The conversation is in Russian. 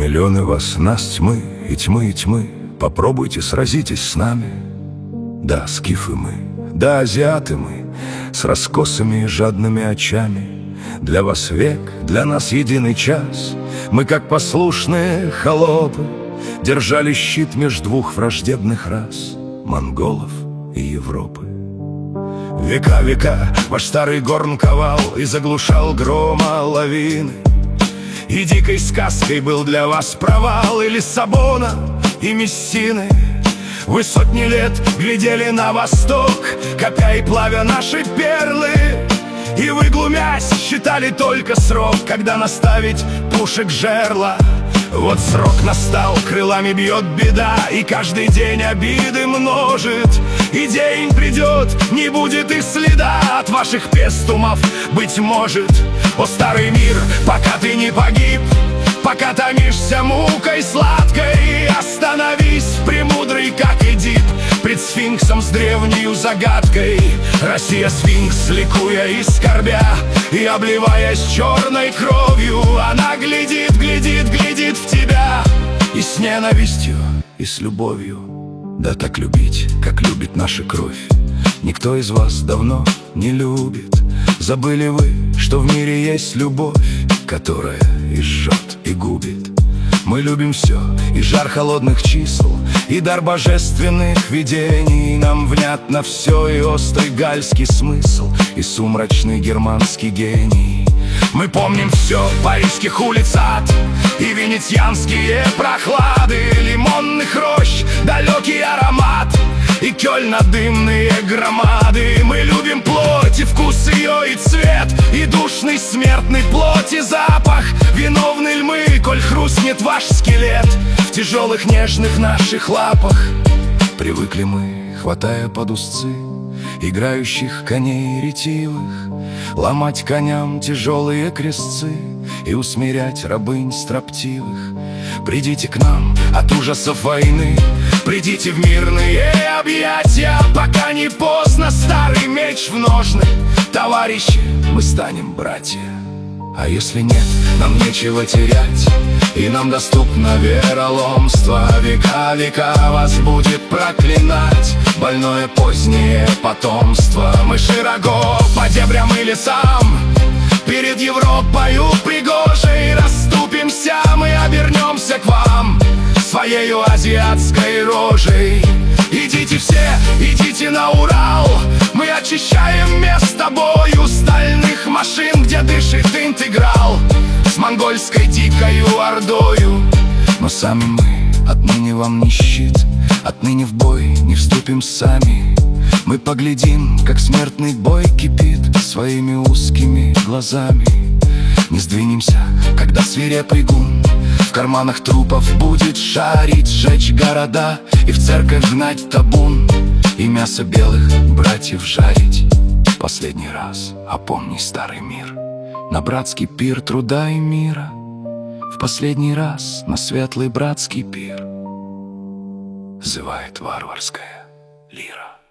Миллионы вас, нас тьмы и тьмы и тьмы. Попробуйте, сразитесь с нами. Да, скифы мы, да, азиаты мы, с раскосыми и жадными очами. Для вас век, для нас единый час. Мы, как послушные холопы, держали щит меж двух враждебных рас — монголов и Европы. Века ваш старый горн ковал и заглушал грома лавины. И дикой сказкой был для вас провал и Лиссабона, и Мессины. Вы сотни лет глядели на восток, копя и плавя наши перлы. И вы, глумясь, считали только срок, когда наставить пушек жерла. Вот срок настал, крылами бьет беда, и каждый день обиды множит. И день придет, не будет и следа от ваших пестумов, быть может. О, старый мир, пока ты не погиб, пока томишься мукой сладкой, остановись, премудрый, как Эдип, пред сфинксом с древнею загадкой. Россия сфинкс, ликуя и скорбя, и обливаясь черной кровью, она глядит в тебя, и с ненавистью, и с любовью. Да так любить, как любит наша кровь, никто из вас давно не любит. Забыли вы, что в мире есть любовь, которая и жжет, и губит. Мы любим все, и жар холодных чисел, и дар божественных видений. Нам внятно все, и острый гальский смысл, и сумрачный германский гений. Мы помним все, парижских улиц ад, и венецианские прохлады, лимонных рощ, далекий аромат, и Кёльна дымные громады. Мы любим плоть, и вкус ее, и цвет, и душный смертный плоть, и запах виновной льмы, коль хрустнет ваш скелет в тяжелых нежных наших лапах. Привыкли мы, хватая под узцы играющих коней ретивых, ломать коням тяжелые крестцы и усмирять рабынь строптивых. Придите к нам от ужасов войны, придите в мирные объятия, пока не поздно, старый меч в ножны. Товарищи, мы станем братья. А если нет, нам нечего терять, и нам доступно вероломство. Века вас будет проклинать больное позднее потомство. Мы широко по дебрям и лесам перед Европою пригожей расступимся, мы обернемся к вам своею азиатской рожей. Идите все, идите на Урал, мы очищаем место бою стальных машин, где дышит интеграл с монгольской дикою ордою. Но сами мы отныне вам не щит, отныне в бой не вступим сами. Мы поглядим, как смертный бой кипит своими узкими глазами. Не сдвинемся, когда свирепый гун в карманах трупов будет шарить, сжечь города и в церковь гнать табун, и мясо белых братьев жарить. Последний раз опомни, старый мир, на братский пир труда и мира. В последний раз на светлый братский пир взывает варварская лира.